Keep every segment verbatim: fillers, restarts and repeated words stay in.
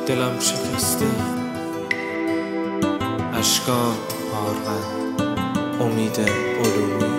دلم شکسته، اشکان آرغن، امید علومی.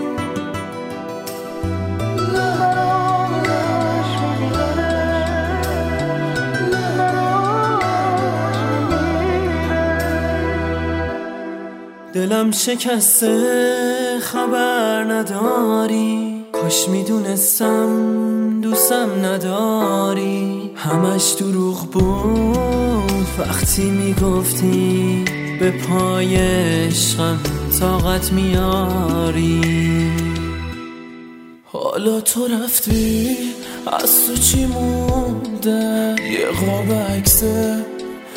دلم شکسته خبر نداری، کاش میدونستم دوستم نداری. همش دروغ بود وقتی میگفتی به پای عشقم طاقت میاری. حالا تو رفتی از تو چی مونده؟ یه قاب عکسه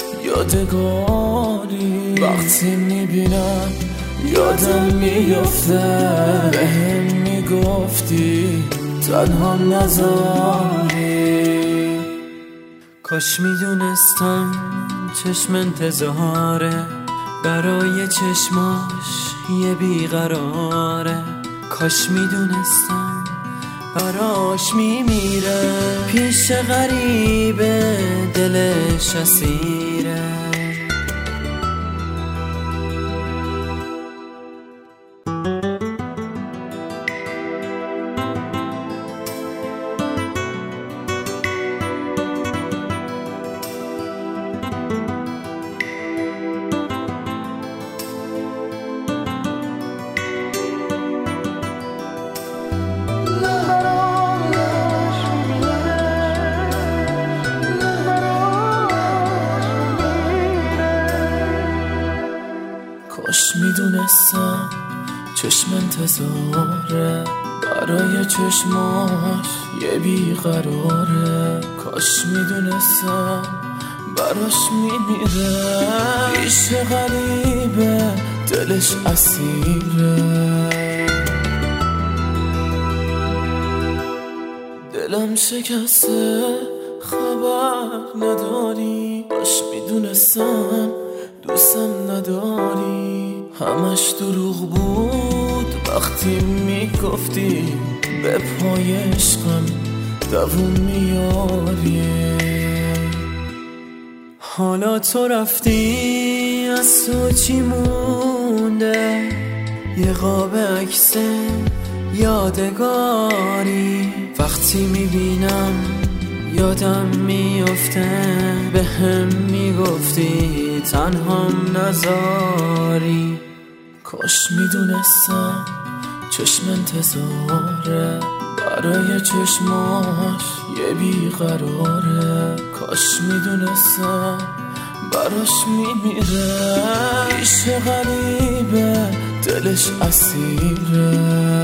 یادگاری، وقتی میبینم یادم میفته بهم میگفتی تنها نذاری. کاش میدونستم چشم انتظاره برای چشماش یه بیقراره. کاش میدونستم براش میمیره، پیش غریبه دلش اسیره. کاش میدونستم چشم انتظاره برای چشماش یه بیقراره. کاش میدونستم براش میمیره، پیش غریبه دلش اسیره. دلم شکسته خبر نداری، کاش میدونستم دوستم نداری. همش دروغ بود وقتی میگفتی به پای عشقم دووم میاری. حالا تو رفتی از تو چی مونده؟ یه قاب عکس یادگاری، وقتی میبینم یادم میفته بهم میگفتی تنهام نذاری. کاش میدونستم چشم انتظاره برای چشماش یه بیقراره. کاش میدونستم براش میمیره، پیش غریبه دلش اسیره.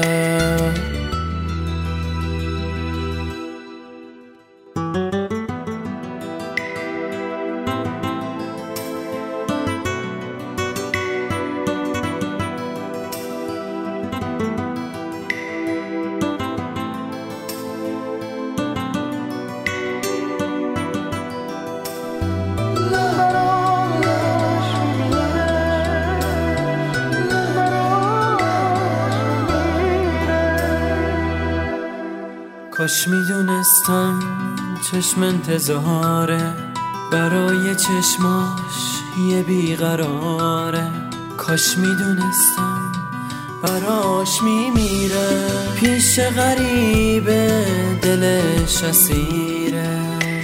کاش میدونستم چشم انتظاره برای چشماش یه بیقراره. کاش میدونستم براش میمیره، پیش غریبه دلش اسیره.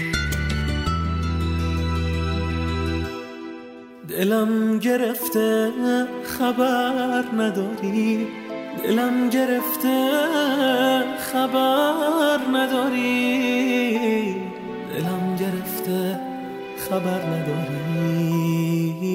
دلم گرفته خبر نداری، دلم گرفته خبر نداری، دلم گرفته خبر نداری.